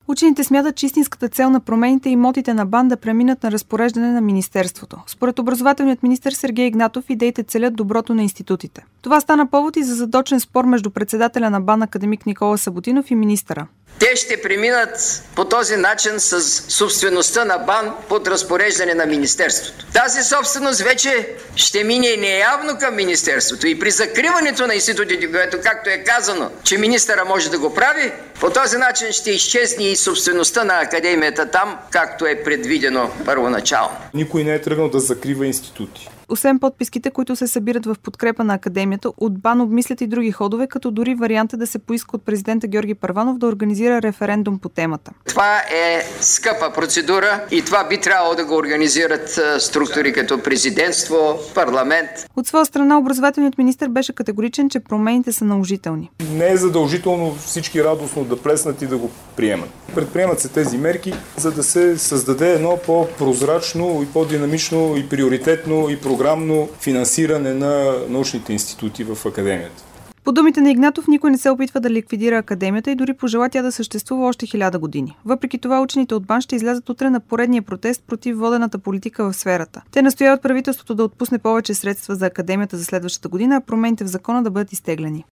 Учените смятат, че истинската цел на промените е имотите на БАН да преминат на разпореждане на Министерството. Според образователният министър Сергей Игнатов, идеите целят доброто на институтите. Това стана повод и за задочен спор между председателя на БАН академик Никола Съботинов и министъра. Те ще преминат по този начин с собствеността на БАН под разпореждане на Министерството. Тази собственост вече ще мине неявно към Министерството и при закриването на институтите, което, както е казано, че министъра може да го прави, по този начин ще изчезне и собствеността на академията там, както е предвидено първоначално. Никой не е тръгнал да закрива институти. Освен подписките, които се събират в подкрепа на академията, от БАН обмислят и други ходове, като дори варианта да се поиска от президента Георги Първанов да организира референдум по темата. Това е скъпа процедура и това би трябвало да го организират структури като президентство, парламент. От своя страна образователният министър беше категоричен, че промените са наложителни. Не е задължително всички радостно да плеснат и да го приемат. Предприемат се тези мерки, за да се създаде едно по-прозрачно и по-динамично и приоритетно и програмно финансиране на научните институти в академията. По думите на Игнатов, никой не се опитва да ликвидира академията и дори пожела тя да съществува още 1000 години. Въпреки това, учените от БАН ще излязат утре на поредния протест против водената политика в сферата. Те настояват правителството да отпусне повече средства за академията за следващата година, а промените в закона да бъдат изтеглени.